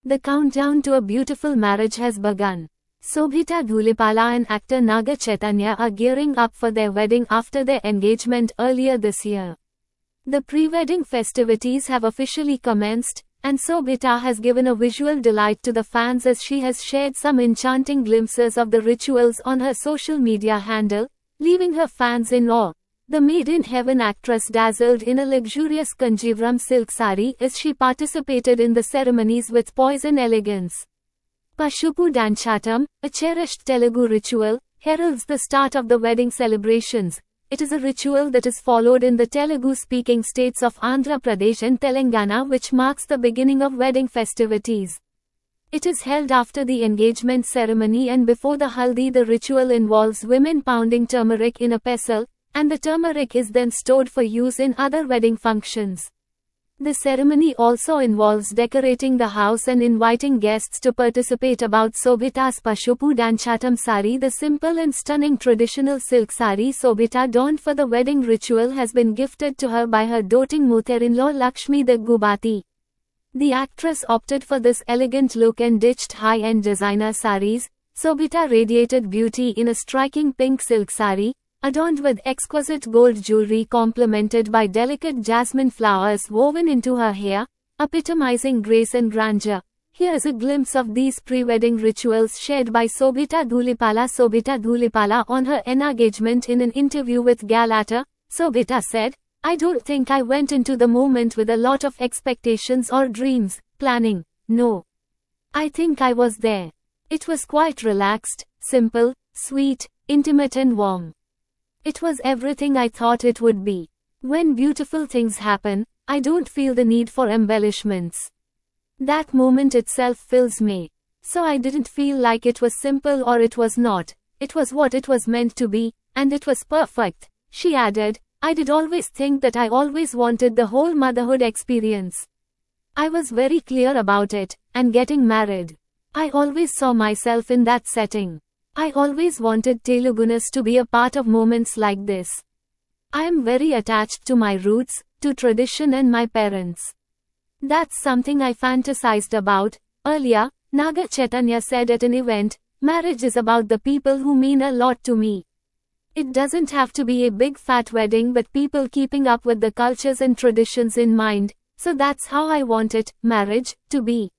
The countdown to a beautiful marriage has begun. Sobhita Dhulipala and actor Naga Chaitanya are gearing up for their wedding after their engagement earlier this year. The pre-wedding festivities have officially commenced, and Sobhita has given a visual delight to the fans as she has shared some enchanting glimpses of the rituals on her social media handle, leaving her fans in awe. The made-in-heaven actress dazzled in a luxurious Kanjivaram silk sari as she participated in the ceremonies with poise and elegance. Pashupu Danchatam, a cherished Telugu ritual, heralds the start of the wedding celebrations. It is a ritual that is followed in the Telugu-speaking states of Andhra Pradesh and Telangana, which marks the beginning of wedding festivities. It is held after the engagement ceremony and before the haldi. The ritual involves women pounding turmeric in a pestle, and the turmeric is then stored for use in other wedding functions. The ceremony also involves decorating the house and inviting guests to participate. About Sobhita's Pashupu Danchatam sari, the simple and stunning traditional silk sari Sobhita donned for the wedding ritual has been gifted to her by her doting mother-in-law Lakshmi Daggubati. The actress opted for this elegant look and ditched high-end designer saris. Sobhita radiated beauty in a striking pink silk sari, adorned with exquisite gold jewelry complemented by delicate jasmine flowers woven into her hair, epitomizing grace and grandeur. Here is a glimpse of these pre-wedding rituals shared by Sobhita Dhulipala. Sobhita Dhulipala on her engagement. In an interview with Galatta, Sobhita said, "I don't think I went into the moment with a lot of expectations or dreams, planning. No. I think I was there. It was quite relaxed, simple, sweet, intimate and warm. It was everything I thought it would be. When beautiful things happen, I don't feel the need for embellishments. That moment itself fills me. So I didn't feel like it was simple or it was not. It was what it was meant to be, and it was perfect." She added, "I did always think that I always wanted the whole motherhood experience. I was very clear about it, and getting married. I always saw myself in that setting. I always wanted Telugunas to be a part of moments like this. I am very attached to my roots, to tradition and my parents. That's something I fantasized about." Earlier, Naga Chaitanya said at an event, "Marriage is about the people who mean a lot to me. It doesn't have to be a big fat wedding but people keeping up with the cultures and traditions in mind, so that's how I want it, marriage, to be."